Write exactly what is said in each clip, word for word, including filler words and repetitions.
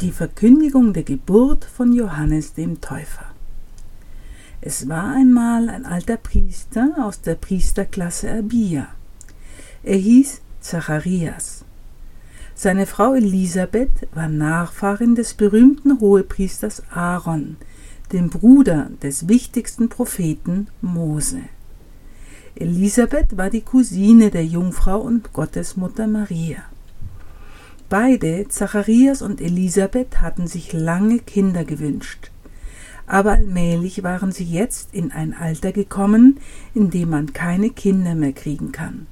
die Verkündigung der Geburt von Johannes dem Täufer. Es war einmal ein alter Priester aus der Priesterklasse Abia. Er hieß Zacharias. Seine Frau Elisabeth war Nachfahrin des berühmten Hohepriesters Aaron, dem Bruder des wichtigsten Propheten Mose. Elisabeth war die Cousine der Jungfrau und Gottesmutter Maria. Beide, Zacharias und Elisabeth, hatten sich lange Kinder gewünscht. Aber allmählich waren sie jetzt in ein Alter gekommen, in dem man keine Kinder mehr kriegen kann.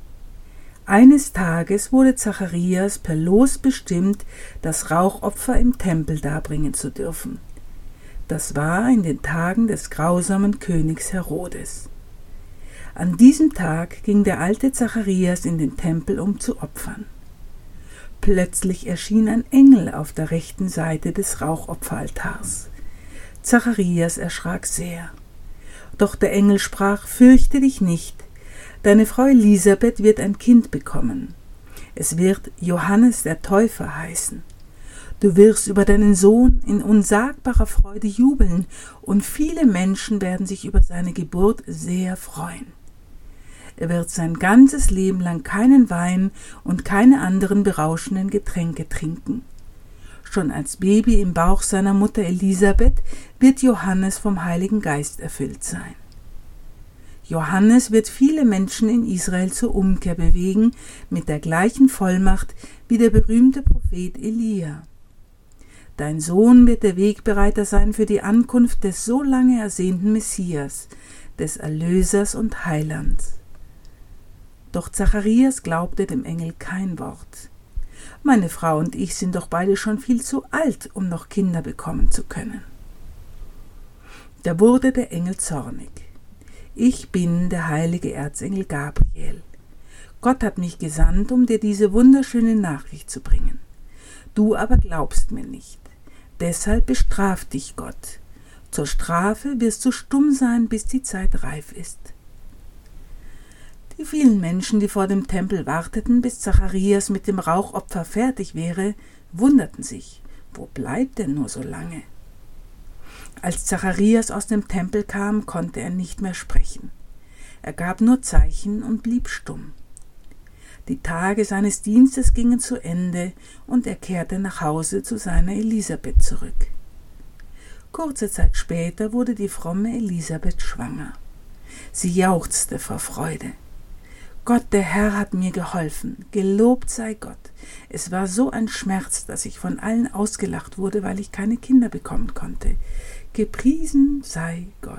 Eines Tages wurde Zacharias per Los bestimmt, das Rauchopfer im Tempel darbringen zu dürfen. Das war in den Tagen des grausamen Königs Herodes. An diesem Tag ging der alte Zacharias in den Tempel, um zu opfern. Plötzlich erschien ein Engel auf der rechten Seite des Rauchopferaltars. Zacharias erschrak sehr. Doch der Engel sprach: Fürchte dich nicht, deine Frau Elisabeth wird ein Kind bekommen. Es wird Johannes der Täufer heißen. Du wirst über deinen Sohn in unsagbarer Freude jubeln, und viele Menschen werden sich über seine Geburt sehr freuen. Er wird sein ganzes Leben lang keinen Wein und keine anderen berauschenden Getränke trinken. Schon als Baby im Bauch seiner Mutter Elisabeth wird Johannes vom Heiligen Geist erfüllt sein. Johannes wird viele Menschen in Israel zur Umkehr bewegen, mit der gleichen Vollmacht wie der berühmte Prophet Elia. Dein Sohn wird der Wegbereiter sein für die Ankunft des so lange ersehnten Messias, des Erlösers und Heilands. Doch Zacharias glaubte dem Engel kein Wort. Meine Frau und ich sind doch beide schon viel zu alt, um noch Kinder bekommen zu können. Da wurde der Engel zornig. Ich bin der heilige Erzengel Gabriel. Gott hat mich gesandt, um dir diese wunderschöne Nachricht zu bringen. Du aber glaubst mir nicht. Deshalb bestraft dich Gott. Zur Strafe wirst du stumm sein, bis die Zeit reif ist. Die vielen Menschen, die vor dem Tempel warteten, bis Zacharias mit dem Rauchopfer fertig wäre, wunderten sich: Wo bleibt denn nur so lange? Als Zacharias aus dem Tempel kam, konnte er nicht mehr sprechen. Er gab nur Zeichen und blieb stumm. Die Tage seines Dienstes gingen zu Ende, und er kehrte nach Hause zu seiner Elisabeth zurück. Kurze Zeit später wurde die fromme Elisabeth schwanger. Sie jauchzte vor Freude. Gott, der Herr, hat mir geholfen. Gelobt sei Gott. Es war so ein Schmerz, dass ich von allen ausgelacht wurde, weil ich keine Kinder bekommen konnte. Gepriesen sei Gott.